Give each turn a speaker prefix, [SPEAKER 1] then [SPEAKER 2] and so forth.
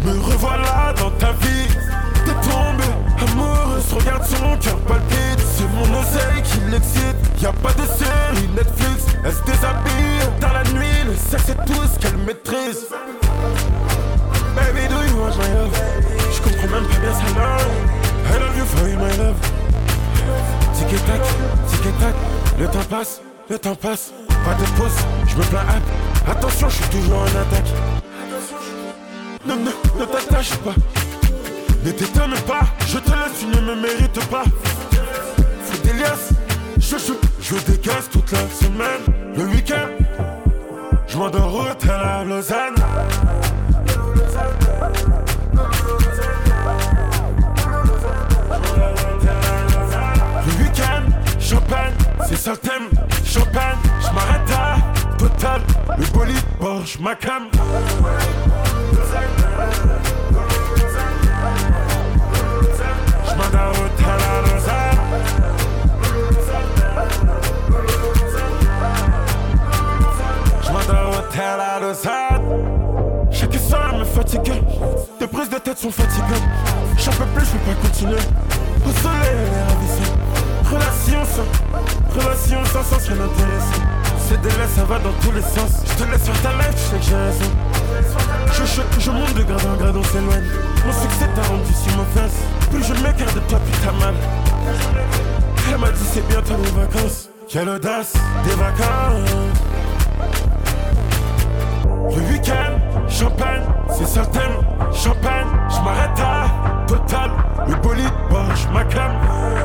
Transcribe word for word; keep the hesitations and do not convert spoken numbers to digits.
[SPEAKER 1] Me revoilà dans ta vie. T'es tombé amoureuse, regarde son cœur palpite. C'est mon oseille qui l'excite. Y'a pas de série Netflix. Elle se déshabille dans la nuit. Le sexe c'est tout ce qu'elle maîtrise. Baby, do you want my love? J'comprends même pas bien sa langue. I love you for you, my love. Tic et tac, tic et tac. Le temps passe, le temps passe. Pas de pause, j'me plains hâte. Attention, j'suis toujours en attaque. Ne, ne, ne t'attache pas. Ne t'étonne pas, je te laisse, tu ne me mérites pas. Fais des liasses, je, je, je dégasse toute la semaine. Le week-end, je m'endors au hôtel à Lausanne. Le week-end, champagne, c'est ça le thème. Champagne, je m'arrête à Total. Le bolide, Porsche, Macan. J'm'endors au hôtel à Lausanne. J'm'endors au hôtel à Lausanne. Chaque soir me fatigue. Tes prises de tête sont fatiguantes. J'en peux plus, je peux pas continuer. Au soleil, elle est ravissante. Relation sans, relation sans sens, rien d'intéressant. C'est délai, ça va dans tous les sens. Je te laisse sur ta life, tu sais que j'ai raison. Je, je, je monte de grade en grade, on s'éloigne. Mon succès t'a rendu sur mon face. Plus je m'écarte de toi, plus t'as mal. Elle m'a dit c'est bientôt les vacances. Quelle audace, des vacances. Le week-end, champagne, c'est ça le thème. Champagne, je m'arrête à Total. Le bolide, Porsche, Macan.